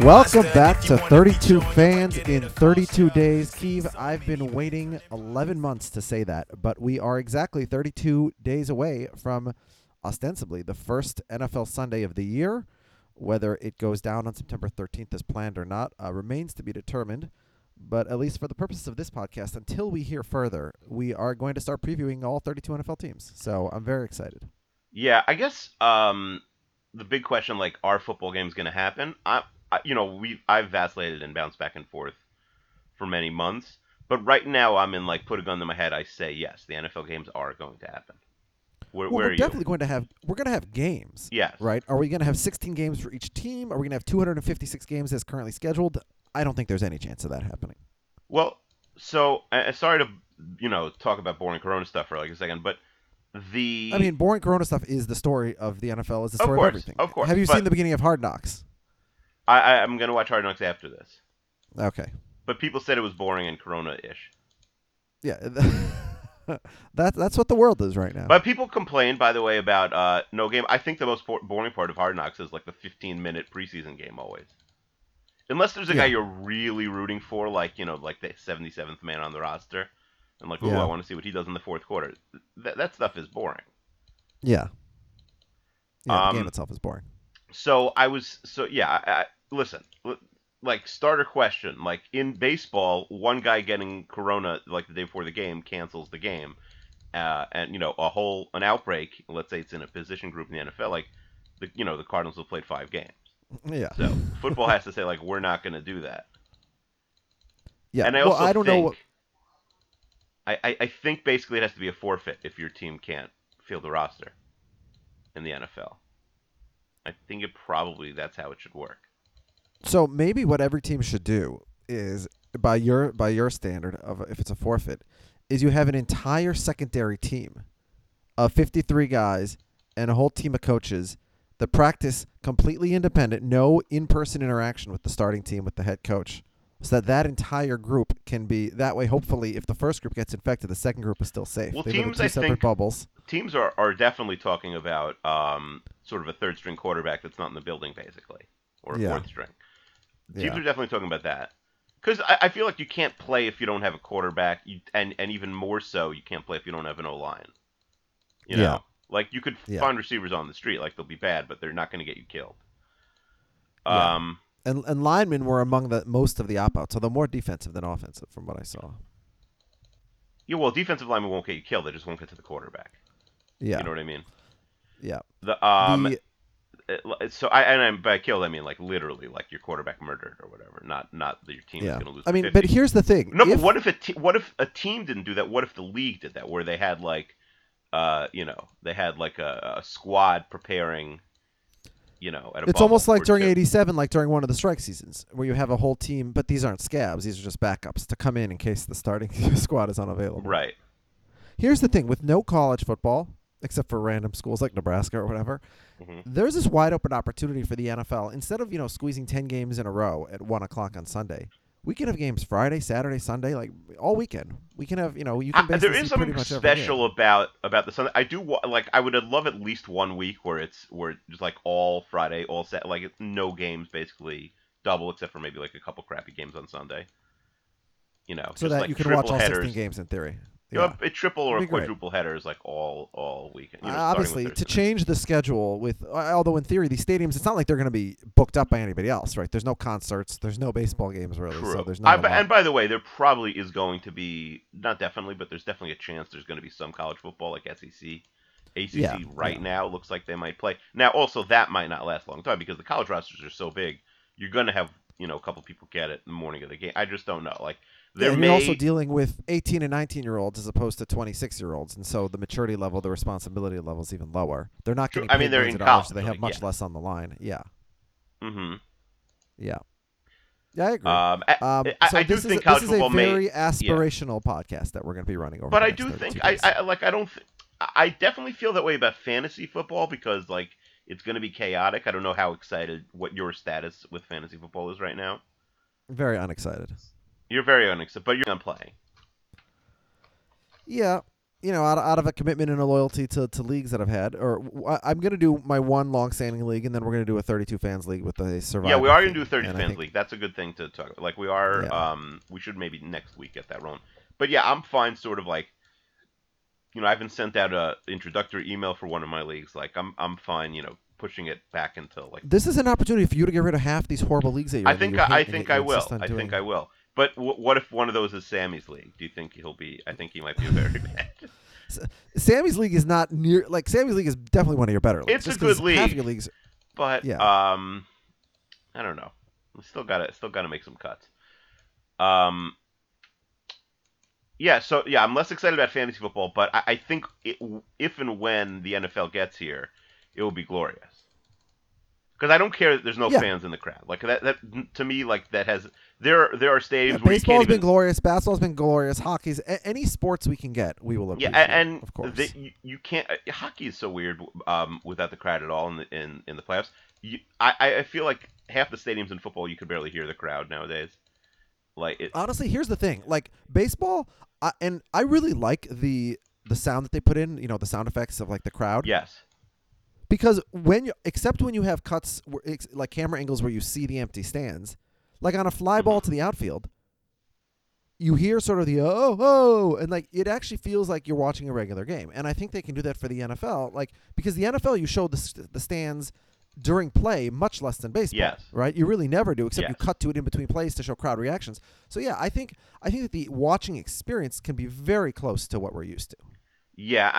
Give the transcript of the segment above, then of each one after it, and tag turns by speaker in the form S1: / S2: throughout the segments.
S1: Welcome back to 32 Fans in 32 Days. Keeve, I've been waiting 11 months to say that, but we are exactly 32 days away from ostensibly the first NFL Sunday of the year. Whether it goes down on September 13th as planned or not remains to be determined. But at least for the purposes of this podcast, until we hear further, we are going to start previewing all 32 NFL teams. So I'm very excited.
S2: Yeah, I guess the big question, like, are football games going to happen? I've vacillated and bounced back and forth for many months, but right now I'm in like put a gun to my head. I say yes, the NFL games are going to happen. Where,
S1: Well,
S2: where
S1: we're
S2: are you?
S1: definitely going to have games,
S2: Yes.
S1: right? Are we going to have 16 games for each team? Are we going to have 256 games as currently scheduled? I don't think there's any chance of that happening.
S2: Well, so sorry to talk about boring Corona stuff for like a second, but
S1: I mean, boring Corona stuff is the story of the NFL, is the
S2: of
S1: story of
S2: course,
S1: everything.
S2: of course,
S1: Have you seen
S2: but
S1: the beginning of Hard Knocks?
S2: I'm going to watch Hard Knocks after this.
S1: Okay.
S2: But people said it was boring and Corona-ish.
S1: Yeah. That's what the world is right now.
S2: But people complain, by the way, about no game. I think the most boring part of Hard Knocks is like the 15-minute preseason game always. Unless there's a guy
S1: Yeah.
S2: you're really rooting for, like like the 77th man on the roster, and like, ooh, I
S1: Yeah.
S2: want to see what he does in the fourth quarter. That stuff is boring.
S1: Yeah. Yeah, the game
S2: Um,
S1: itself is boring.
S2: listen, like starter question, like in baseball, one guy getting corona like the day before the game cancels the game, and an outbreak. Let's say it's in a position group in the NFL, like the Cardinals have played 5 games.
S1: Yeah.
S2: So football has to say like we're not going to do that.
S1: Yeah.
S2: And I
S1: Well,
S2: also
S1: I don't know what.
S2: think I think basically it has to be a forfeit if your team can't field the roster in the NFL. I think that's how it should work.
S1: So maybe what every team should do is, by your standard of if it's a forfeit, is you have an entire secondary team of 53 guys and a whole team of coaches that practice completely independent, no in-person interaction with the starting team, with the head coach, so that entire group can be that way. Hopefully, if the first group gets infected, the second group is still safe.
S2: Well,
S1: They live in
S2: teams
S1: two
S2: I
S1: separate
S2: think
S1: bubbles.
S2: teams are definitely talking about sort of a third string quarterback that's not in the building basically, or a
S1: Yeah,
S2: fourth string. Teams
S1: yeah,
S2: are definitely talking about that. Because I feel like you can't play if you don't have a quarterback, and even more so, you can't play if you don't have an O line. You
S1: yeah,
S2: know, like you could
S1: yeah,
S2: find receivers on the street, like they'll be bad, but they're not going to get you killed.
S1: yeah.
S2: Um,
S1: And linemen were among the most of the opt-outs, so they're more defensive than offensive, from what I saw.
S2: yeah, well, defensive linemen won't get you killed; they just won't get to the quarterback. You
S1: Yeah,
S2: know what I mean?
S1: yeah.
S2: The
S1: The
S2: so by killed I mean like literally like your quarterback murdered or whatever, not that your team is
S1: yeah.
S2: going to lose
S1: I
S2: by
S1: mean, but
S2: 50.
S1: here's the thing:
S2: No, but what if a team didn't do that? What if the league did that, where they had like they had like a squad preparing, at a
S1: it's
S2: bubble
S1: almost like
S2: or
S1: during
S2: two.
S1: '87, like during one of the strike seasons, where you have a whole team, but these aren't scabs; these are just backups to come in case the starting squad is unavailable.
S2: Right.
S1: Here's the thing: with no college football, except for random schools like Nebraska or whatever,
S2: Hmm.
S1: there's this wide open opportunity for the NFL. Instead of squeezing 10 games in a row at 1 o'clock on Sunday, we can have games Friday, Saturday, Sunday, like all weekend. We can have you can
S2: There
S1: basically
S2: is
S1: see pretty
S2: something
S1: much every
S2: special
S1: game.
S2: about the Sunday. I do like. I would love at least one week where it's just like all Friday, all set, like it's no games basically double, except for maybe like a couple crappy games on Sunday.
S1: So
S2: Just
S1: that
S2: like
S1: you can watch
S2: triple
S1: all 16
S2: headers.
S1: games in theory. Yeah,
S2: A triple or
S1: it'd
S2: a
S1: be great.
S2: quadruple headers like all weekend. Starting with
S1: Obviously, to
S2: Thursday night.
S1: change the schedule with, although in theory these stadiums, it's not like they're going to be booked up by anybody else, right? There's no concerts, there's no baseball games really, so
S2: True.
S1: there's not a lot.
S2: And by the way, there probably is going to be not definitely, but there's definitely a chance there's going to be some college football like SEC.
S1: Yeah,
S2: ACC
S1: yeah,
S2: right now looks like they might play. Now, also that might not last a long time because the college rosters are so big. You're going to have a couple people get it in the morning of the game. I just don't know. Like
S1: yeah.
S2: there
S1: And you're also
S2: may
S1: dealing with 18 and 19-year-olds as opposed to 26-year-olds, and so the maturity level, the responsibility level is even lower. They're not
S2: True.
S1: getting
S2: I mean,
S1: paid
S2: they're
S1: millions
S2: in
S1: of dollars, so
S2: college.
S1: they have
S2: Like, yeah.
S1: much less on the line. Yeah,
S2: Hmm.
S1: yeah, yeah. I agree. So
S2: I do think
S1: this
S2: college
S1: is a
S2: football may.
S1: very
S2: Yeah.
S1: aspirational podcast that we're going to be running over
S2: But
S1: the
S2: I
S1: next
S2: do think
S1: 32 days.
S2: I like I don't th- I definitely feel that way about fantasy football because like it's going to be chaotic. I don't know how excited what your status with fantasy football is right now.
S1: Very unexcited.
S2: You're very unexcited, but you're on playing.
S1: Yeah. out of a commitment and a loyalty to leagues that I've had, I'm going to do my one long-standing league, and then we're going to do a 32 fans league with a
S2: Yeah, we
S1: survivor
S2: are going to do a
S1: theme.
S2: 30
S1: And I
S2: fans
S1: think,
S2: league. That's a good thing to talk about. Like we are,
S1: yeah,
S2: we should maybe next week get that rolling. But yeah, I'm fine. Sort of like, I haven't sent out a introductory email for one of my leagues. Like I'm fine. Pushing it back into like.
S1: this is an opportunity for you to get rid of half these horrible leagues that you're
S2: I
S1: in that
S2: think
S1: you
S2: I
S1: hate and
S2: think
S1: yet
S2: I
S1: you
S2: will.
S1: insist on
S2: I
S1: doing.
S2: think I will. But what if one of those is Sammy's league? Do you think he'll be? I think he might be very bad.
S1: Sammy's league is not near like Sammy's league is definitely one of your better leagues.
S2: It's
S1: just
S2: a good
S1: 'cause half
S2: league,
S1: your leagues,
S2: but
S1: yeah.
S2: I don't know. We still gotta make some cuts. Um, yeah. So yeah, I'm less excited about fantasy football, but I think if and when the NFL gets here, it will be glorious. Because I don't care that there's no
S1: Yeah.
S2: fans in the crowd. Like that to me, like that has there are
S1: Yeah,
S2: stadiums where you can't
S1: baseball's been
S2: even.
S1: glorious. Basketball's been glorious. Hockey's any sports we can get, we will
S2: Yeah,
S1: appreciate,
S2: and
S1: of course.
S2: you can't. Hockey is so weird without the crowd at all in the playoffs. I feel like half the stadiums in football you could barely hear the crowd nowadays. Like it.
S1: Honestly, here's the thing: like baseball, and I really like the sound that they put in. The sound effects of like the crowd,
S2: Yes.
S1: because except when you have cuts like camera angles where you see the empty stands, like on a fly ball to
S2: Hmm.
S1: the outfield, you hear sort of the oh, and like it actually feels like you're watching a regular game. And I think they can do that for the NFL, like because the NFL you show the stands during play much less than baseball,
S2: Yes.
S1: right? You really never do, except you
S2: Yes.
S1: cut to it in between plays to show crowd reactions. So yeah, I think that the watching experience can be very close to what we're used to.
S2: Yeah.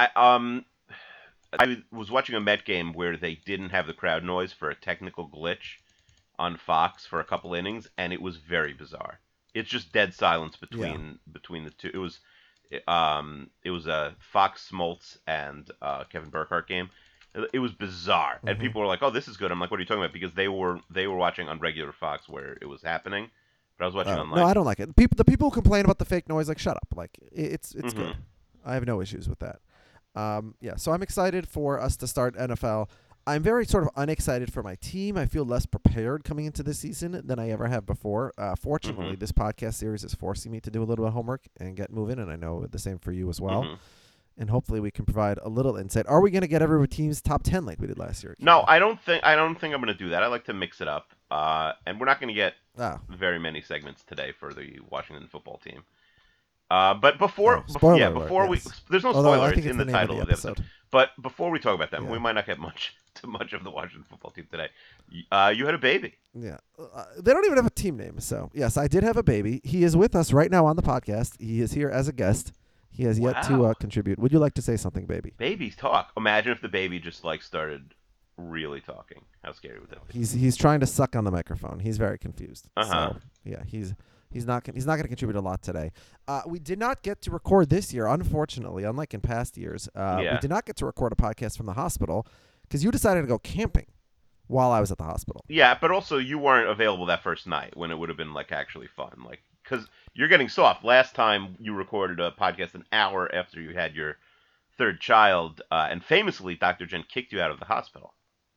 S2: I was watching a Met game where they didn't have the crowd noise for a technical glitch on Fox for a couple innings, and it was very bizarre. It's just dead silence
S1: Yeah.
S2: between the two. It was a Fox Smoltz and Kevin Burkhardt game. It was bizarre, and
S1: Hmm.
S2: people were like, "Oh, this is good." I'm like, "What are you talking about?" Because they were watching on regular Fox where it was happening, but I was watching
S1: Oh
S2: on
S1: no,
S2: like.
S1: I don't like it. The people who complain about the fake noise, like shut up. Like it's
S2: Hmm.
S1: good. I have no issues with that. Yeah, so I'm excited for us to start NFL. I'm very sort of unexcited for my team. I feel less prepared coming into this season than I ever have before.
S2: Hmm.
S1: Fortunately, this podcast series is forcing me to do a little bit of homework and get moving, and I know the same for you as well.
S2: Hmm.
S1: And hopefully, we can provide a little insight. Are we going to get every team's top 10 like we did last year,
S2: No,
S1: Kiva?
S2: I don't think I'm going to do that. I like to mix it up, and we're not going to get
S1: Oh,
S2: very many segments today for the Washington football team. But
S1: spoiler alert,
S2: before we,
S1: yes.
S2: there's no
S1: Although I
S2: spoiler. It's
S1: think
S2: in
S1: it's
S2: the
S1: the name of
S2: title
S1: the
S2: of the episode.
S1: episode.
S2: But before we talk about them, we
S1: Yeah.
S2: might not get too much of the Washington football team today. You had a baby.
S1: Yeah. They don't even have a team name. So, yes, I did have a baby. He is with us right now on the podcast. He is here as a guest. He has yet to
S2: Wow.
S1: contribute. Would you like to say something, baby?
S2: Babies talk. Imagine if the baby just like started really talking. How scary would that be?
S1: He's trying to suck on the microphone. He's very confused.
S2: Uh huh.
S1: So, yeah, he's not going to contribute a lot today. We did not get to record this year, unfortunately, unlike in past years. We
S2: Yeah.
S1: did not get to record a podcast from the hospital because you decided to go camping while I was at the hospital.
S2: Yeah, but also you weren't available that first night when it would have been like actually fun, like because you're getting soft. Last time you recorded a podcast an hour after you had your third child, and famously, Dr. Jen kicked you out of the hospital.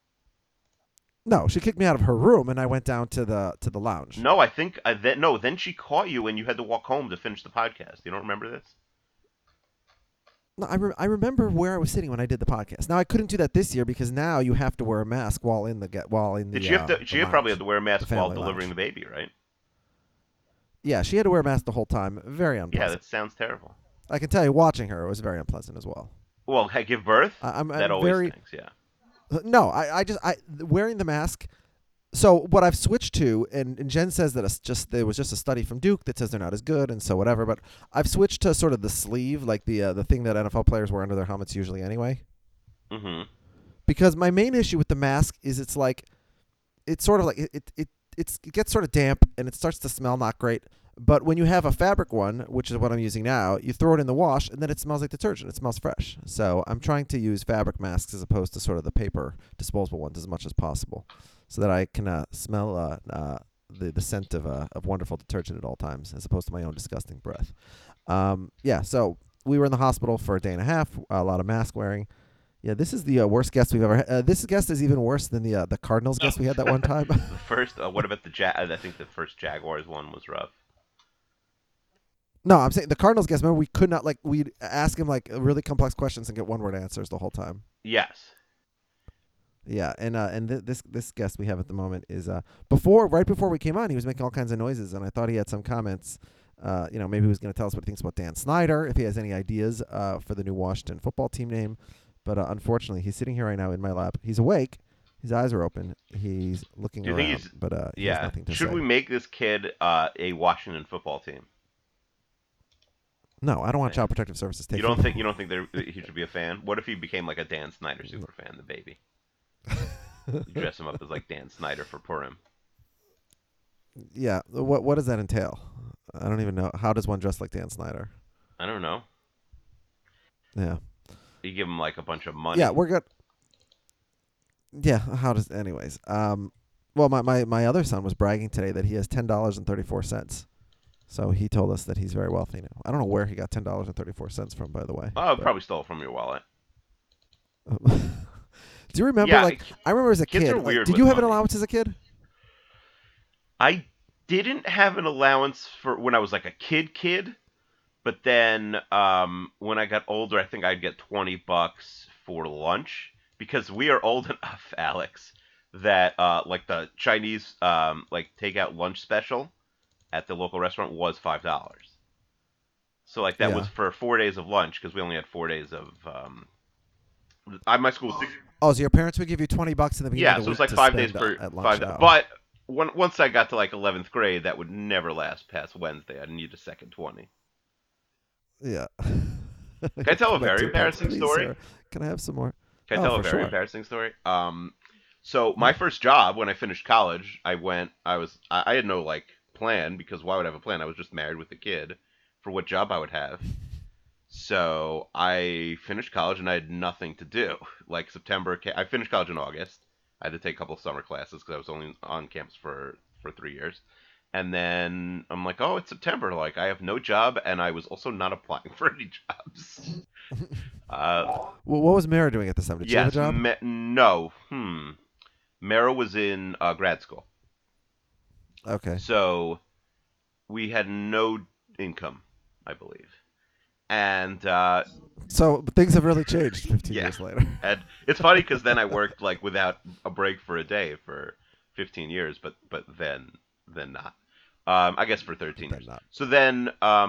S1: No, she kicked me out of her room, and I went down to the lounge.
S2: No, I think no. Then she caught you and you had to walk home to finish the podcast. You don't remember this?
S1: No, I remember where I was sitting when I did the podcast. Now I couldn't do that this year because now you have to wear a mask while in the
S2: Did she have to?
S1: the
S2: She probably
S1: lounge,
S2: had to wear a
S1: the
S2: mask while
S1: family
S2: delivering
S1: lounge.
S2: the baby, right?
S1: Yeah, she had to wear a mask the whole time. Very
S2: Yeah,
S1: unpleasant.
S2: that sounds terrible.
S1: I can tell you, watching her, it was very unpleasant as well.
S2: Well, give birth? That
S1: I'm
S2: always
S1: very
S2: stinks. Yeah.
S1: no. I just wearing the mask. So what I've switched to, and Jen says that there was just a study from Duke that says they're not as good, and so whatever. But I've switched to sort of the sleeve, like the thing that NFL players wear under their helmets usually anyway.
S2: Mm-hmm.
S1: Because my main issue with the mask is it's sort of like it gets sort of damp and it starts to smell not great. But when you have a fabric one, which is what I'm using now, you throw it in the wash and then it smells like detergent. It smells fresh. So I'm trying to use fabric masks as opposed to sort of the paper disposable ones as much as possible, so that I can smell the scent of wonderful detergent at all times, as opposed to my own disgusting breath. Yeah. So we were in the hospital for a day and a half. A lot of mask wearing. Yeah, this is the worst guest we've ever had. This guest is even worse than the Cardinals guest we had that one time.
S2: The first. What about the I think the first Jaguars one was rough.
S1: No, I'm saying the Cardinals guest. Remember, we could not like we'd ask him like really complex questions and get one word answers the whole time.
S2: Yes.
S1: Yeah, and this guest we have at the moment is before right before we came on, he was making all kinds of noises, and I thought he had some comments. Maybe he was going to tell us what he thinks about Dan Snyder, if he has any ideas for the new Washington football team name. But unfortunately, he's sitting here right now in my lap. He's awake. His eyes are open. He's looking
S2: Do you think
S1: around,
S2: he's?
S1: but he has
S2: Yeah.
S1: nothing to
S2: Should
S1: say.
S2: we make this kid a Washington football team?
S1: No, I don't want
S2: Yeah.
S1: Child Protective Services
S2: You
S1: taking.
S2: don't think he should be a fan? What if he became like a Dan Snyder super fan, the baby? You dress him up as like Dan Snyder for Purim.
S1: Yeah, what does that entail? I don't even know. How does one dress like Dan Snyder?
S2: I don't know.
S1: Yeah,
S2: You give him like a bunch of
S1: yeah,
S2: money.
S1: we're good. Yeah, how does? Anyways, well, my other son was bragging today that he has $10.34. So he told us that he's very wealthy now. I don't know where he got $10.34 from, by the way.
S2: Oh,
S1: But
S2: probably stole it from your wallet.
S1: do you remember?
S2: Yeah,
S1: Like, I remember as a
S2: kids are
S1: kid. Like,
S2: weird
S1: did
S2: with
S1: you have an
S2: money.
S1: allowance as a kid?
S2: I didn't have an allowance for when I was like a kid, but then when I got older, I think I'd get $20 for lunch because we are old enough, Alex, that like the Chinese like takeout lunch special at the local restaurant was $5. So like that was
S1: Yeah.
S2: for 4 days of lunch because we only had 4 days of I my school was six.
S1: Oh, so your parents would give you $20 in the beginning
S2: Yeah,
S1: of
S2: so
S1: the
S2: it was
S1: week
S2: like
S1: to
S2: 5 days
S1: spend
S2: per
S1: at lunch
S2: five.
S1: now.
S2: But once I got to like 11th grade, that would never last past Wednesday. I'd need a second 20.
S1: Yeah.
S2: Can I tell a
S1: Come back
S2: very
S1: 2 bucks,
S2: embarrassing
S1: please,
S2: story?
S1: sir. Can I have some more?
S2: Can I
S1: Oh,
S2: tell a
S1: for
S2: very
S1: sure.
S2: embarrassing story? So my
S1: Yeah.
S2: first job when I finished college, I had no like plan because why would I have a plan? I was just married with a kid for what job I would have. So I finished college and I had nothing to do. Like I finished college in August. I had to take a couple of summer classes because I was only on campus for 3 years. And then I'm like, oh, it's September. Like I have no job, and I was also not applying for any jobs. Uh,
S1: Well, what was Mara doing at this time? Did she have a
S2: yes,
S1: job?
S2: no. Mara was in grad school,
S1: Okay.
S2: so we had no income, I believe. And
S1: So things have really changed 15
S2: yeah,
S1: years later.
S2: and it's funny because then I worked like without a break for a day for 15 years, but then not. I guess for
S1: But
S2: 13
S1: then
S2: years.
S1: not.
S2: So then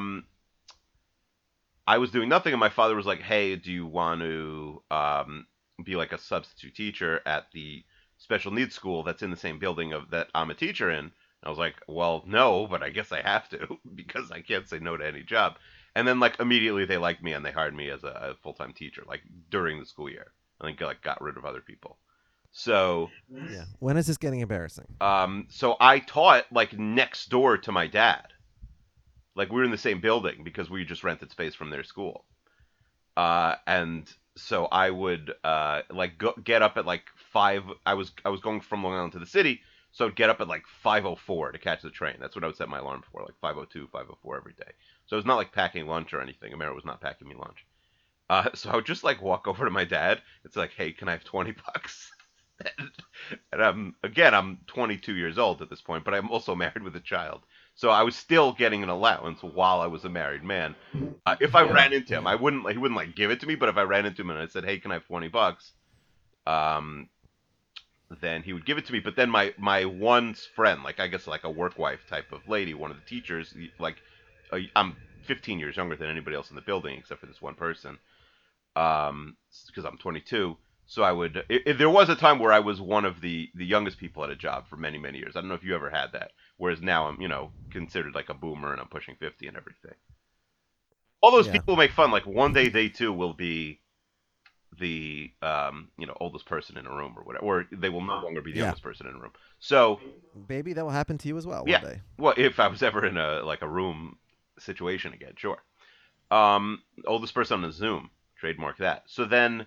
S2: I was doing nothing, and my father was like, "Hey, do you want to be like a substitute teacher at the special needs school that's in the same building of that I'm a teacher in?" And I was like, "Well, no, but I guess I have to because I can't say no to any job." And then like immediately they liked me and they hired me as a full time teacher like during the school year. I think like got rid of other people. So
S1: Yeah. When is this getting embarrassing?
S2: so I taught like next door to my dad. Like we were in the same building because we just rented space from their school. And so I would like get up at like 5. I was going from Long Island to the city, so I'd get up at like 5:04 to catch the train. That's what I would set my alarm for, like 5:02, 5:04 every day. So it's not like packing lunch or anything. Amara was not packing me lunch. So I would just like walk over to my dad. It's like, hey, can I have $20? And I'm 22 years old at this point, but I'm also married with a child. So I was still getting an allowance while I was a married man. If I
S1: Yeah.
S2: ran into him,
S1: Yeah.
S2: he wouldn't like give it to me, but if I ran into him and I said, "Hey, can I have $20?" Um, then he would give it to me. But then my one friend, like I guess like a work wife type of lady, one of the teachers, like I'm 15 years younger than anybody else in the building except for this one person, because I'm 22. So there was a time where I was one of the youngest people at a job for many years. I don't know if you ever had that. Whereas now I'm considered like a boomer and I'm pushing 50 and everything. All those
S1: Yeah.
S2: people make fun. Like one day they too will be the oldest person in a room or whatever, or they will no longer be the
S1: Yeah.
S2: youngest person in a room. So
S1: Baby, that will happen to you as well one
S2: yeah,
S1: day.
S2: well, if I was ever in a room situation again, sure. Oldest person on the Zoom, trademark that. So then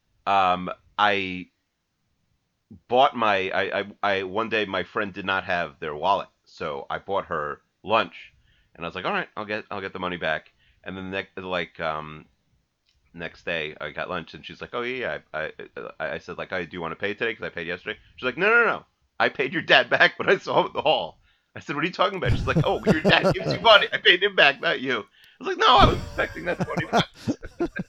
S2: I bought I one day my friend did not have their wallet, so I bought her lunch, and I was like, all right, I'll get the money back. And then next day I got lunch and she's like, oh yeah, I said like, oh, do you want to pay today because I paid yesterday? She's like, no, I paid your dad back, but I saw him in the hall. I said, "What are you talking about?" She's like, "Oh, your dad gives you money. I paid him back, not you." I was like, "No, I was expecting that 20 bucks."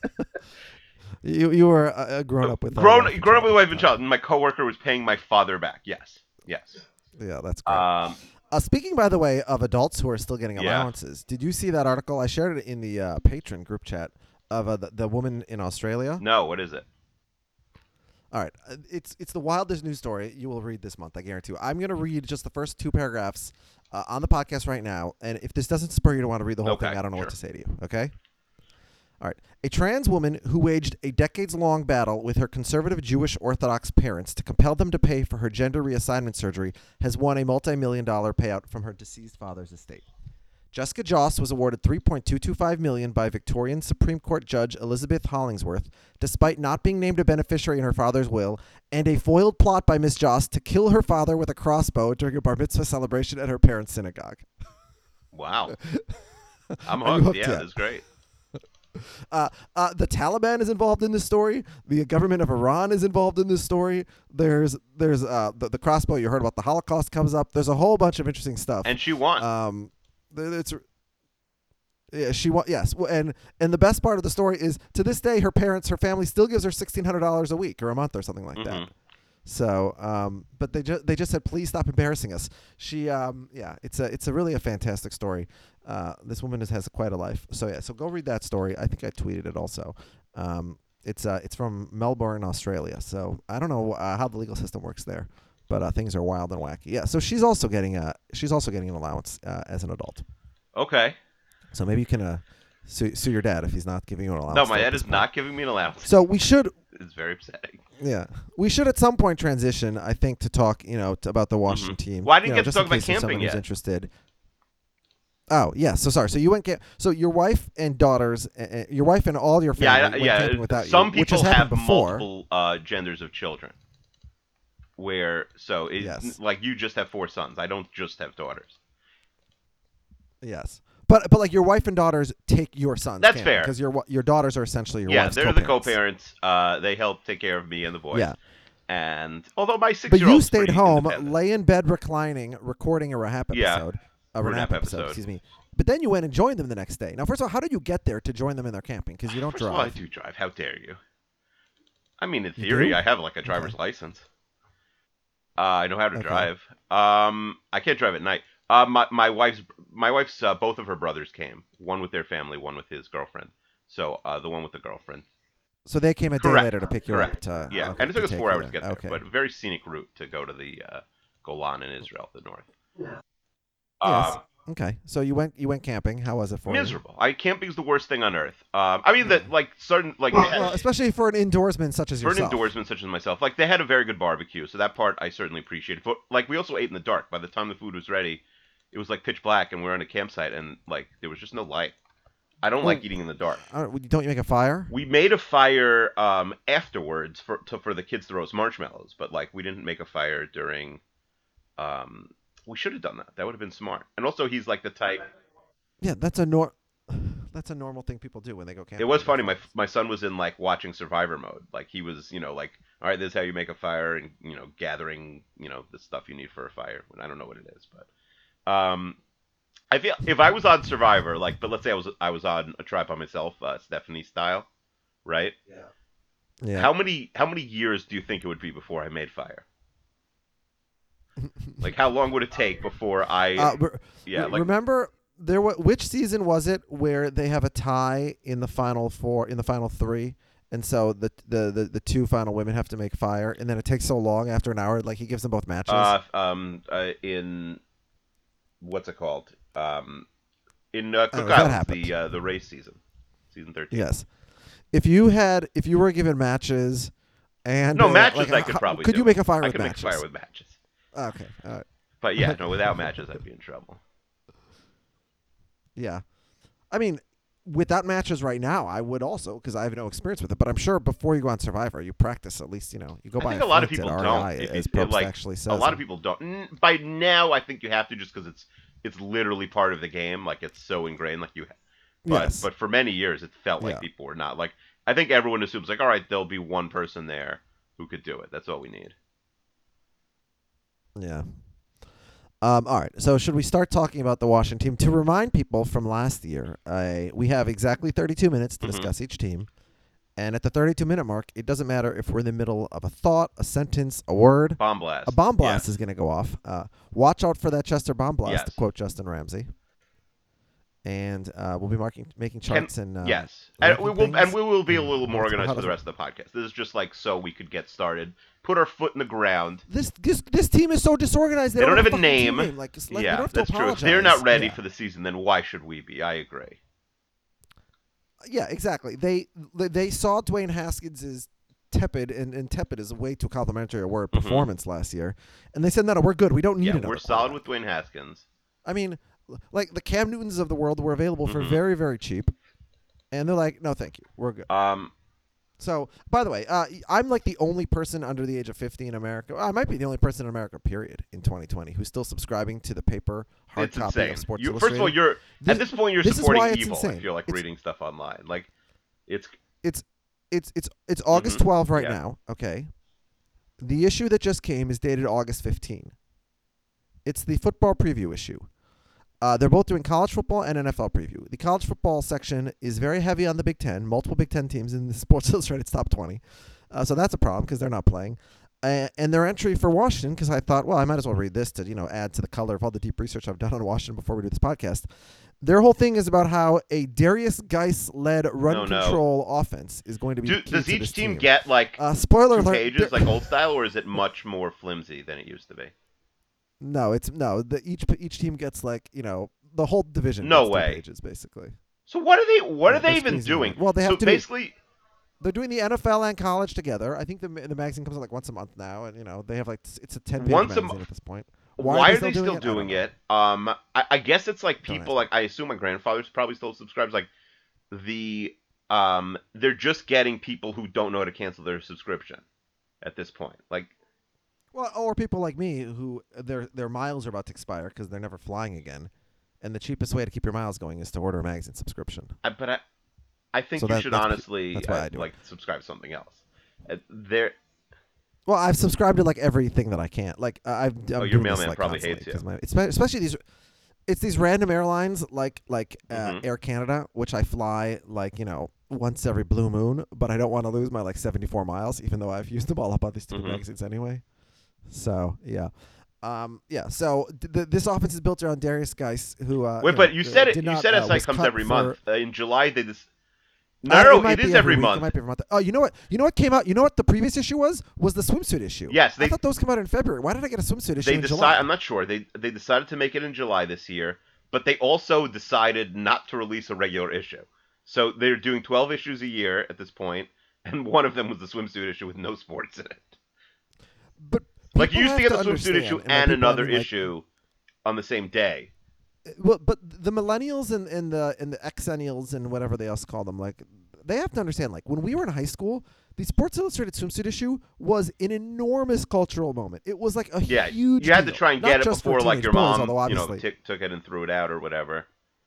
S1: You were grown up with a
S2: Grown
S1: wife and
S2: grown up
S1: child
S2: with a
S1: at the
S2: wife and
S1: time.
S2: child, and my coworker was paying my father back. Yes, yes.
S1: Yeah, that's great.
S2: Um,
S1: Speaking, by the way, of adults who are still getting
S2: yeah.
S1: allowances, did you see that article? I shared it in the patron group chat of the woman in Australia.
S2: No, what is it?
S1: All right, it's the wildest news story you will read this month. I guarantee you. I'm going to read just the first two paragraphs on the podcast right now, and if this doesn't spur you to want to read the whole
S2: Okay,
S1: thing, I don't know what
S2: sure.
S1: to say to you. Okay. All right. A trans woman who waged a decades-long battle with her conservative Jewish Orthodox parents to compel them to pay for her gender reassignment surgery has won a multi-million-dollar payout from her deceased father's estate. Jessica Joss was awarded $3.225 million by Victorian Supreme Court Judge Elizabeth Hollingsworth, despite not being named a beneficiary in her father's will, and a foiled plot by Miss Joss to kill her father with a crossbow during a bar mitzvah celebration at her parents' synagogue.
S2: Wow, I'm
S1: Are you
S2: hooked.
S1: hooked
S2: Yeah,
S1: yet?
S2: that's great.
S1: The Taliban is involved in this story. The government of Iran is involved in this story. There's the crossbow you heard about. The Holocaust comes up. There's a whole bunch of interesting stuff.
S2: And she won.
S1: It's yeah, yes, and the best part of the story is to this day her family still gives her $1,600 a week or a month or something like that.
S2: Mm-hmm.
S1: So, but they just said, please stop embarrassing us. Yeah, it's a really a fantastic story. This woman has quite a life. So yeah, so go read that story. I think I tweeted it also. It's from Melbourne, Australia. So I don't know how the legal system works there, but things are wild and wacky. Yeah, so she's also getting an allowance as an adult.
S2: Okay.
S1: So maybe you can sue your dad if he's not giving you an allowance.
S2: No, my
S1: still at
S2: dad
S1: this
S2: is
S1: point.
S2: not giving me an allowance.
S1: So we should.
S2: It's very upsetting.
S1: Yeah, we should at some point transition. I think to talk, about the Washington team.
S2: Well, I didn't get to
S1: just
S2: talk
S1: in
S2: about
S1: case there's
S2: camping
S1: someone who's
S2: yet.
S1: interested. Oh yeah, so sorry. So you went so your wife and daughters, your wife and all your family went camping without
S2: Some
S1: you, which has
S2: people
S1: happened
S2: have
S1: before.
S2: multiple genders of children.
S1: Yes.
S2: Like you just have 4 sons. I don't just have daughters.
S1: Yes, but like your wife and daughters take your sons.
S2: That's fair.
S1: Because your daughters are essentially your
S2: Yeah,
S1: wife's
S2: they're the
S1: co-parents.
S2: co-parents. They help take care of me and the boys.
S1: Yeah.
S2: And although my 6-year-old,
S1: But you stayed
S2: pretty
S1: home,
S2: independent.
S1: lay in bed reclining, recording a Rahap
S2: Yeah.
S1: episode. A
S2: Renap
S1: Renap
S2: episode.
S1: excuse me. But then you went and joined them the next day. Now, first of all, how did you get there to join them in their camping? Because you don't
S2: First
S1: drive.
S2: of all, I do drive. How dare you? I mean, in
S1: You
S2: theory,
S1: do?
S2: I have like a driver's license. I know how to
S1: Okay.
S2: drive. I can't drive at night. My wife's both of her brothers came. One with their family, one with his girlfriend. So the one with the girlfriend.
S1: So they came a day
S2: Correct.
S1: later to pick you
S2: Correct.
S1: up.
S2: Yeah,
S1: Okay,
S2: and it took us
S1: take
S2: 4
S1: you
S2: hours to
S1: there.
S2: get there,
S1: Okay.
S2: but a very scenic route to go to the Golan in Israel, the north.
S1: Yes.
S2: Um,
S1: Okay. So you went camping. How was it for
S2: miserable. Camping's the worst thing on earth. I mean that like certain like
S1: you? Well, especially for an indoorsman such as
S2: for an
S1: yourself.
S2: indoorsman such as myself, like they had a very good barbecue, so that part I certainly appreciated. But like we also ate in the dark. By the time the food was ready, it was like pitch black, and we were on a campsite, and like there was just no light. I don't like eating in the dark.
S1: Don't you make a fire?
S2: We made a fire afterwards for the kids to roast marshmallows, but like we didn't make a fire during. We should have done that. That would have been smart. And also, he's like the type.
S1: Yeah, that's a normal thing people do when they go camping.
S2: It was
S1: with
S2: funny.
S1: their
S2: My
S1: friends.
S2: my son was in like watching Survivor mode. Like he was, like, all right, this is how you make a fire, and gathering, the stuff you need for a fire. I don't know what it is, but I feel if I was on Survivor, like, but let's say I was on a tribe by myself, Stephanie style, right?
S1: Yeah.
S2: How many years do you think it would be before I made fire? Like, how long would it take before I? Yeah, like
S1: remember which season was it where they have a tie in the final three, and so the two final women have to make fire, and then it takes so long after an hour, like he gives them both matches.
S2: In what's it called? In
S1: that
S2: Cookouts,
S1: happened.
S2: the race season 13.
S1: Yes. If you were given matches, and
S2: No matches,
S1: like,
S2: I could probably.
S1: could
S2: do
S1: you make a
S2: it.
S1: fire
S2: I
S1: with
S2: could
S1: matches?
S2: make a fire with matches.
S1: Okay. All right.
S2: But yeah, no, without matches, I'd be in trouble.
S1: Yeah. I mean, without matches right now, I would also, because I have no experience with it. But I'm sure before you go on Survivor, you practice at least. You go
S2: I
S1: by
S2: think a lot of
S1: flint
S2: people
S1: at
S2: don't.
S1: REI,
S2: If
S1: as
S2: you
S1: Probst
S2: like,
S1: actually says.
S2: a lot of people don't. By now, I think you have to just because it's literally part of the game. Like it's so ingrained. Like you.
S1: Yes.
S2: But for many years, it felt like
S1: Yeah.
S2: people were not. Like I think everyone assumes like, all right, there'll be one person there who could do it. That's all we need.
S1: Yeah. All right. So should we start talking about the Washington team? To remind people from last year, we have exactly 32 minutes to
S2: Mhm.
S1: discuss each team. And at the 32-minute mark, it doesn't matter if we're in the middle of a thought, a sentence, a word.
S2: Bomb
S1: A
S2: blast.
S1: bomb blast
S2: Yes.
S1: is going to go off. Watch out for that Chester bomb blast, to
S2: Yes.
S1: quote Justin Ramsey. And we'll be making
S2: Can
S1: charts and
S2: yes, and we
S1: ranking
S2: will
S1: things.
S2: be a
S1: And
S2: little more
S1: let's go.
S2: organized
S1: How
S2: for
S1: does
S2: the
S1: it?
S2: rest of the podcast. This is just like so we could get started, put our foot in the ground.
S1: This team is so disorganized.
S2: They don't have a
S1: fucking team
S2: name.
S1: Like, you don't
S2: Yeah,
S1: have to
S2: that's true. If
S1: apologize.
S2: they're not ready
S1: Yeah.
S2: for the season, then why should we be? I agree.
S1: Yeah, exactly. They saw Dwayne Haskins' tepid, and tepid is a way too complimentary a word,
S2: Mhm.
S1: performance last year, and they said, no, we're good. We don't need
S2: Yeah,
S1: another
S2: we're solid
S1: quarterback."
S2: with Dwayne Haskins.
S1: I mean, like the Cam Newtons of the world were available for
S2: Mhm.
S1: very, very cheap, and they're like, no, thank you, we're good. So, by the way, I'm like the only person under the age of 50 in America. I might be the only person in America, period, in 2020 who's still subscribing to the paper hard
S2: It's
S1: copy
S2: insane.
S1: of Sports
S2: First
S1: Illustrated.
S2: of all, you're at this point you're
S1: this is why
S2: supporting
S1: it's
S2: evil
S1: insane.
S2: if you're like
S1: It's-
S2: reading stuff online. Like, it's
S1: It's August 12 right
S2: Yeah.
S1: now. Okay, the issue that just came is dated August 15. It's the football preview issue. They're both doing college football and NFL preview. The college football section is very heavy on the Big Ten, multiple Big Ten teams in the Sports Illustrated top 20. So that's a problem because they're not playing. And their entry for Washington, because I thought, well, I might as well read this to add to the color of all the deep research I've done on Washington before we do this podcast. Their whole thing is about how a Darius Geis-led run control offense is going to be.
S2: Does each
S1: this
S2: team get like
S1: spoiler
S2: 2
S1: alert,
S2: pages like old style, or is it much more flimsy than it used to be?
S1: No, each team gets the whole division.
S2: No
S1: gets 2
S2: way.
S1: pages basically.
S2: So what are
S1: Yeah,
S2: they
S1: they're
S2: even
S1: squeezing it
S2: doing?
S1: in. Well, they have
S2: so
S1: to do-
S2: basically,
S1: They're doing the NFL and college together. I think the magazine comes out like once a month now, and they have it's a 10-page
S2: Once a
S1: magazine
S2: mo-
S1: at this point.
S2: why are they still
S1: I don't
S2: doing
S1: know.
S2: it? I guess it's like
S1: Don't
S2: people
S1: ask
S2: like I assume my grandfather's probably still subscribes. Like the they're just getting people who don't know how to cancel their subscription at this point. Like,
S1: Well, or people like me who their miles are about to expire because they're never flying again, and the cheapest way to keep your miles going is to order a magazine subscription.
S2: I think
S1: So
S2: you should
S1: that's
S2: honestly
S1: why I do
S2: like subscribe to something else. There,
S1: Well, I've subscribed to like everything that I can. Like I'm
S2: your
S1: doing this,
S2: mailman
S1: like,
S2: probably
S1: constantly,
S2: hates you.
S1: especially these random airlines like
S2: Mhm.
S1: Air Canada, which I fly once every blue moon, but I don't want to lose my 74 miles, even though I've used them all up on these stupid
S2: Mhm.
S1: magazines anyway. So yeah. So this offense is built around Darius Geis, who
S2: Wait, but you said it.
S1: did
S2: You
S1: not,
S2: said it
S1: was
S2: comes
S1: cut
S2: every
S1: for-
S2: month. In July, they just.
S1: it
S2: No,
S1: might
S2: it
S1: be
S2: is every
S1: week.
S2: month.
S1: It might be every month. Oh, you know what? You know what came out? You know what the previous issue was? Was the swimsuit issue?
S2: Yes,
S1: I thought those come out in February. Why did I get a swimsuit issue
S2: They
S1: in
S2: decide.
S1: July?
S2: I'm not sure. They decided to make it in July this year, but they also decided not to release a regular issue. So they're doing 12 issues a year at this point, and one of them was the swimsuit issue with no sports in it.
S1: But
S2: Like you
S1: people
S2: used to
S1: have
S2: get the swimsuit
S1: understand,
S2: issue
S1: by
S2: and
S1: people, I
S2: another
S1: mean,
S2: issue on the same day.
S1: Well, but the millennials and the exennials and whatever they else call them, they have to understand. Like when we were in high school, the Sports Illustrated swimsuit issue was an enormous cultural moment. It was like a huge.
S2: You had to
S1: deal.
S2: try and
S1: Not
S2: get it
S1: just for
S2: before like
S1: teenage
S2: your
S1: boys,
S2: mom,
S1: although obviously,
S2: took it and threw it out or whatever.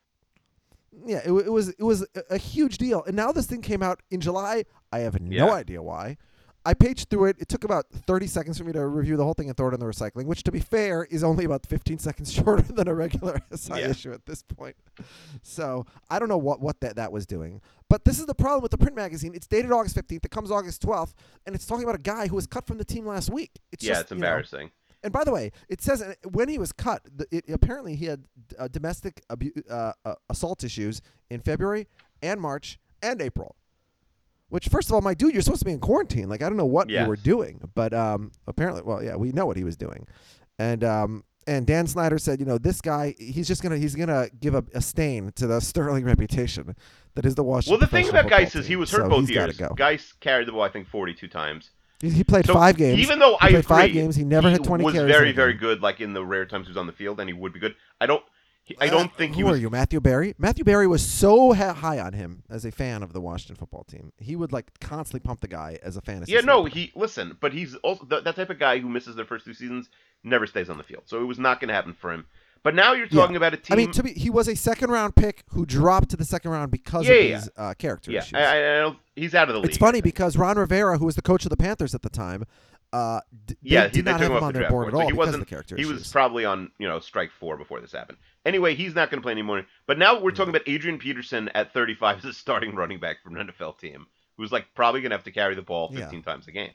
S1: Yeah, it was a huge deal. And now this thing came out in July. I have no
S2: Yeah.
S1: idea why. I paged through it. It took about 30 seconds for me to review the whole thing and throw it in the recycling, which, to be fair, is only about 15 seconds shorter than a regular SI
S2: Yeah.
S1: issue at this point. So I don't know what that was doing. But this is the problem with the print magazine. It's dated August 15th. It comes August 12th, and it's talking about a guy who was cut from the team last week. It's just,
S2: It's embarrassing.
S1: And by the way, it says when he was cut, apparently he had domestic assault issues in February and March and April. Which, first of all, my dude, you're supposed to be in quarantine. Like, I don't know what you were
S2: Yes.
S1: doing, but apparently, well, yeah, we know what he was doing. And Dan Snyder said, this guy, he's gonna give a stain to the sterling reputation that is the Washington.
S2: Well, the thing about
S1: professional
S2: Geis
S1: football
S2: is he
S1: team.
S2: was hurt
S1: So
S2: both
S1: he's gotta
S2: years.
S1: go.
S2: Geis carried the ball, I think, 42 times.
S1: He played
S2: So
S1: 5 games.
S2: Even though
S1: he played
S2: agree,
S1: 5 games, he never
S2: he
S1: had 20
S2: was
S1: carries. in
S2: very,
S1: a
S2: very
S1: game.
S2: good. Like in the rare times he was on the field, and he would be good. I don't think he
S1: Who
S2: was.
S1: are you, Matthew Berry? Matthew Berry was so high on him as a fan of the Washington football team. He would constantly pump the guy as a fantasy.
S2: Yeah, no,
S1: sleeper.
S2: but he's also that type of guy who misses their first 2 seasons, never stays on the field. So it was not going to happen for him. But now you're talking about a team.
S1: I mean, he was a second-round pick who dropped to the second round because of these character issues.
S2: I don't, he's out of the league.
S1: It's funny because Ron Rivera, who was the coach of the Panthers at the time,
S2: Yeah,
S1: did
S2: they
S1: not
S2: took
S1: have
S2: him
S1: him
S2: off
S1: on
S2: the
S1: their
S2: draft
S1: board
S2: board,
S1: at
S2: so
S1: all
S2: he
S1: because of
S2: wasn't.
S1: the character
S2: He was
S1: issues.
S2: probably on strike 4 before this happened. Anyway, he's not going to play anymore. But now we're talking
S1: Yeah.
S2: about Adrian Peterson at 35 as a starting running back from an NFL team, who's like probably going to have to carry the ball
S1: Yeah.
S2: 15 times a game.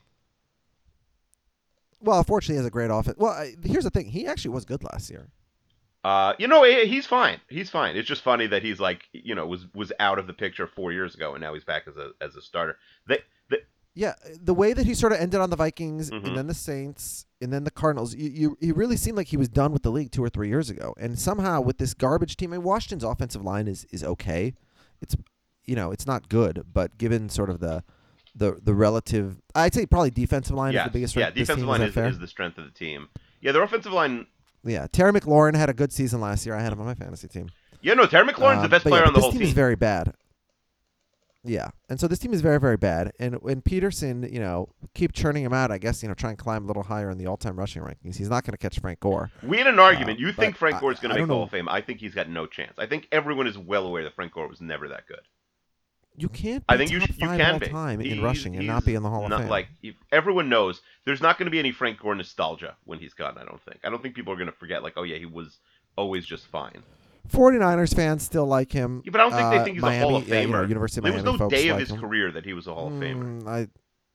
S1: Well, fortunately, he has a great offense. Well, here's the thing: he actually was good last year.
S2: He's fine. He's fine. It's just funny that he's like, was out of the picture 4 years ago, and now he's back as a starter. They
S1: Yeah, the way that he sort of ended on the Vikings and
S2: mhm.
S1: then the Saints and then the Cardinals, he really seemed like he was done with the league 2 or 3 years ago. And somehow with this garbage team, and Washington's offensive line is okay. It's it's not good, but given sort of the relative, I'd say probably defensive line is the
S2: Yes,
S1: biggest
S2: yeah,
S1: strength of this
S2: defensive
S1: team.
S2: line
S1: Is that fair?
S2: is the strength of the team. Yeah, their offensive line.
S1: Yeah, Terry McLaurin had a good season last year. I had him on my fantasy team.
S2: Yeah, no, Terry McLaurin's the best
S1: But yeah,
S2: player on
S1: but
S2: the
S1: this
S2: whole
S1: team
S2: team.
S1: is very bad. Yeah, and so this team is very, very bad. And when Peterson, keep churning him out, I guess, try and climb a little higher in the all-time rushing rankings. He's not going to catch Frank Gore.
S2: We had an argument. You
S1: But
S2: think Frank Gore is going
S1: I
S2: to
S1: don't
S2: make Hall
S1: know.
S2: of Fame? I think he's got no chance. I think everyone is well aware that Frank Gore was never that good.
S1: You can't
S2: I
S1: be
S2: think
S1: top
S2: you
S1: 5
S2: can
S1: all
S2: be.
S1: time in
S2: He's-
S1: rushing and not
S2: he's
S1: be in the Hall of
S2: not
S1: Fame.
S2: like everyone knows. There's not going to be any Frank Gore nostalgia when he's gone. I don't think. I don't think people are going to forget. Like, oh yeah, he was always just fine.
S1: 49ers fans still like him.
S2: Yeah, but I don't think they think he's
S1: Miami,
S2: a Hall of Famer.
S1: University of
S2: There
S1: Miami
S2: was no
S1: folks
S2: day of
S1: like
S2: his
S1: him.
S2: career that he was a Hall of Famer.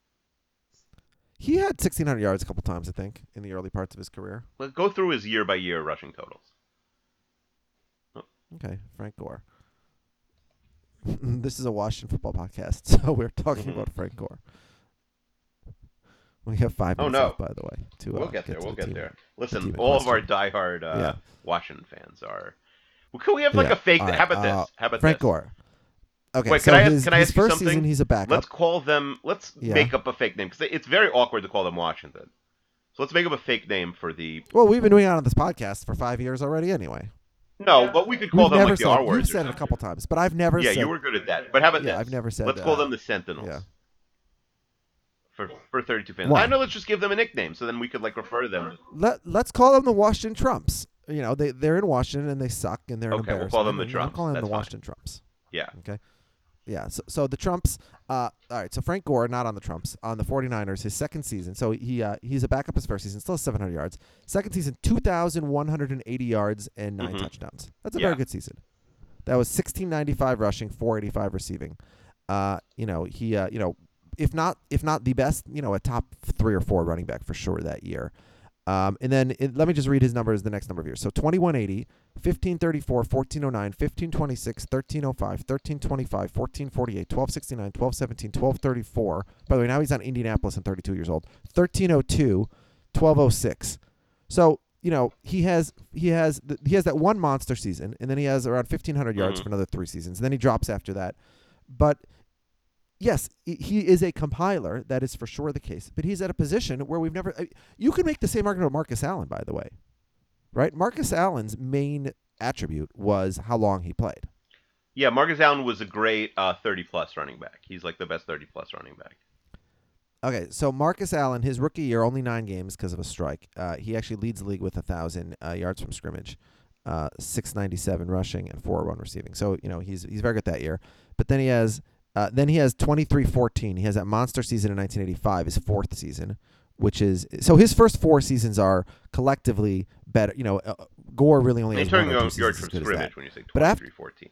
S1: He had 1,600 yards a couple times, I think, in the early parts of his career.
S2: Let's go through his year by year rushing totals.
S1: Okay, Frank Gore. This is a Washington football podcast, so we're talking about Frank Gore. We have 5 minutes left, by the way.
S2: We'll get there. We'll get there. Listen,
S1: team in
S2: all of our
S1: question.
S2: diehard Washington fans are. Well, could we have like
S1: Yeah.
S2: a fake?
S1: All right,
S2: How about this? How about
S1: Frank
S2: this?
S1: Gore. Okay,
S2: Wait,
S1: so
S2: can I
S1: his
S2: ask you
S1: first
S2: something?
S1: season, he's a backup.
S2: Let's call them. Let's
S1: Yeah.
S2: make up a fake name because it's very awkward to call them Washington. So let's make up a fake name for the.
S1: Well, we've been doing it on this podcast for 5 years already anyway.
S2: No, but we could call
S1: We've
S2: them
S1: never
S2: like the
S1: said,
S2: R words.
S1: you've said it a couple times, but I've never
S2: Yeah,
S1: said.
S2: you were good at that. But how about this?
S1: I've never said.
S2: Let's call them the Sentinels.
S1: Yeah.
S2: For 32 fans.
S1: Why?
S2: I know. Let's just give them a nickname so then we could like refer to them.
S1: Let's call them the Washington Trumps. They're in Washington and they suck and they're an
S2: Okay, we'll
S1: embarrassment.
S2: call them the
S1: I'm
S2: Trumps.
S1: calling them
S2: That's
S1: the
S2: fine.
S1: Washington Trumps.
S2: Yeah.
S1: Okay. Yeah. So the Trumps. All right. So Frank Gore, not on the Trumps, on the 49ers, his second season. So he's a backup his first season, still has 700 yards. Second season, 2,180 yards and 9 touchdowns. That's a very good season. That was 1,695 rushing, 485 receiving. If not the best, a top 3 or 4 running back for sure that year. And then let me just read his numbers the next number of years. So 2,180, 1,534, 1,409, 1,526, 1,305, 1,325, 1,448, 1,269, 1,217, 1,234. By the way, now he's on Indianapolis and 32 years old. 1,302, 1,206. So he has that one monster season, and then he has around 1,500 yards for another 3 seasons, and then he drops after that. But yes, he is a compiler. That is for sure the case. But he's at a position where we've never. You can make the same argument about Marcus Allen, by the way, right? Marcus Allen's main attribute was how long he played.
S2: Yeah, Marcus Allen was a great 30-plus running back. He's like the best 30-plus running back.
S1: Okay, so Marcus Allen, his rookie year, only 9 games because of a strike. He actually leads the league with 1,000 yards from scrimmage, 697 rushing and 401 receiving. So he's very good that year. But then he has 23-14. He has that monster season in 1985, his 4th season, which is so his first 4 seasons are collectively better. Gore really only has 1 or 2 seasons
S2: yards
S1: as
S2: from
S1: good as
S2: scrimmage
S1: that.
S2: when you say
S1: But after
S2: 23-14.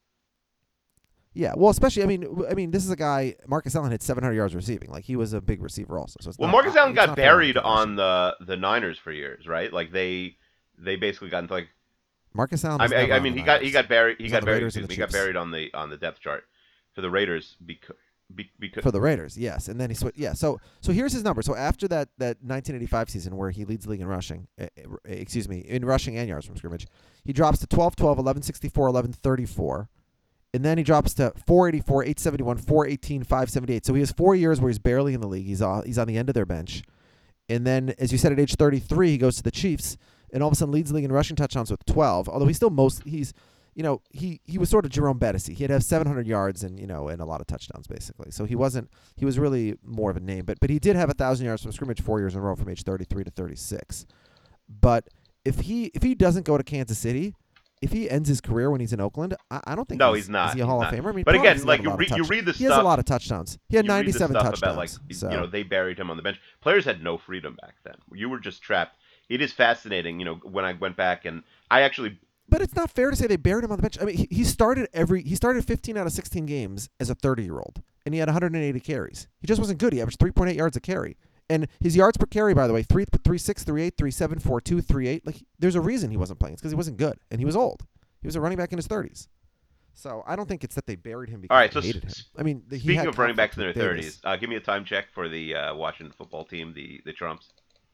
S1: Yeah, well, especially I mean, this is a guy. Marcus Allen had 700 yards receiving. Like he was a big receiver also. So
S2: Marcus Allen got buried
S1: on
S2: the Niners for years, right? Like they basically got into like.
S1: Marcus Allen.
S2: I mean, he got buried. He got buried.
S1: He
S2: got buried on the depth chart for the Raiders because
S1: for the Raiders, yes, and then he switched. Yeah, so here's his number. So after that 1985 season where he leads the league in rushing, in rushing and yards from scrimmage, he drops to 12-12, 1164, 1134. And then he drops to 484, 871, 418, 578. So he has 4 years where he's barely in the league. He's on the end of their bench. And then, as you said, at age 33, he goes to the Chiefs and all of a sudden leads the league in rushing touchdowns with 12. Although he was sort of Jerome Bettis. He'd have 700 yards and and a lot of touchdowns basically. So he was really more of a name. But he did have 1,000 yards from scrimmage 4 years in a row from age 33 to 36. But if he doesn't go to Kansas City, if he ends his career when he's in Oakland, I don't think
S2: No,
S1: he's
S2: he's not.
S1: Is he a
S2: He's
S1: Hall
S2: not.
S1: of Famer? I mean,
S2: But
S1: probably
S2: again,
S1: has
S2: like
S1: a lot of
S2: you read the
S1: he has a
S2: stuff.
S1: lot of touchdowns. He had
S2: You read the
S1: 97
S2: stuff
S1: touchdowns.
S2: about like
S1: so.
S2: they buried him on the bench. Players had no freedom back then. You were just trapped. It is fascinating, when I went back and I actually.
S1: But it's not fair to say they buried him on the bench. I mean, he started 15 out of 16 games as a 30-year-old, and he had 180 carries. He just wasn't good. He averaged 3.8 yards a carry. And his yards per carry, by the way, 3.36, 3.8, 3.7, 4.2, 3.8. Like, there's a reason he wasn't playing. It's because he wasn't good, and he was old. He was a running back in his 30s. So I don't think it's that they buried him because they hated him. I mean,
S2: speaking of running backs in their 30s, give me a time check for the Washington football team, the Trumps.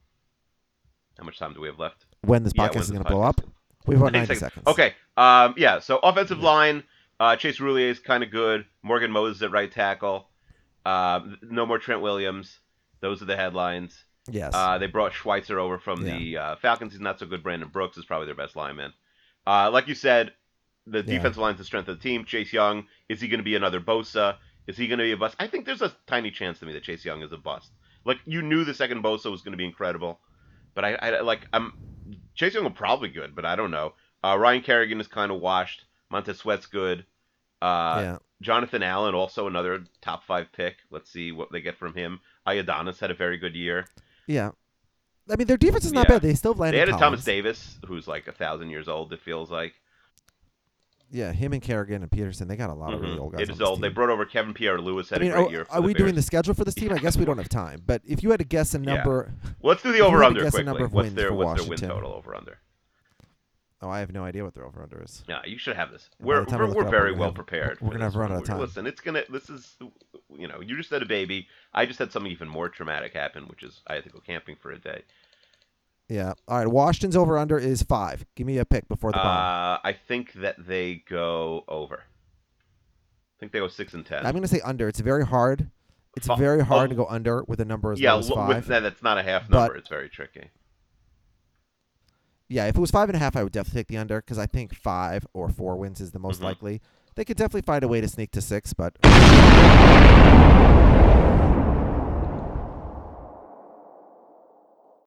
S2: How much time do we have left?
S1: When this podcast is going to blow up? We have about 90 seconds.
S2: Okay. So offensive line, Chase Roulier is kind of good. Morgan Moses at right tackle. No more Trent Williams. Those are the headlines.
S1: Yes.
S2: They brought Schweitzer over from the Falcons. He's not so good. Brandon Brooks is probably their best lineman. Like you said, the defensive line is the strength of the team. Chase Young, is he going to be another Bosa? Is he going to be a bust? I think there's a tiny chance to me that Chase Young is a bust. Like, you knew the second Bosa was going to be incredible. But Chase Young will probably good, but I don't know. Ryan Kerrigan is kind of washed. Montez Sweat's good. Jonathan Allen, also another top 5 pick. Let's see what they get from him. Iodonis had a very good year.
S1: Yeah. I mean, their defense is not bad. They still have Landon
S2: They added
S1: Collins.
S2: Thomas Davis, who's like 1,000 years old, it feels like.
S1: Yeah, him and Kerrigan and Peterson, they got a lot of really old guys.
S2: It is old. They brought over Kevin Pierre-Louis, had a great year.
S1: Are we doing the schedule for this team? I guess we don't have time. But if you had to guess a number.
S2: Yeah. Well, let's do the over-under quickly.
S1: What's
S2: their win total over-under?
S1: Oh, I have no idea what their over/under is.
S2: Yeah, you should have this. We're very well prepared.
S1: We're gonna have run out of time.
S2: Listen, this is you just had a baby. I just had something even more traumatic happen, which is I had to go camping for a day.
S1: Yeah. All right. Washington's over/under is 5. Give me a pick before the bomb.
S2: I think that they go over. I think they go 6 and 10.
S1: I'm gonna say under. It's very hard. It's very hard to go under with a number as low as 5.
S2: That's not a half number. It's very tricky.
S1: Yeah, if it was 5.5, I would definitely take the under because I think 5 or 4 wins is the most likely. They could definitely find a way to sneak to 6, but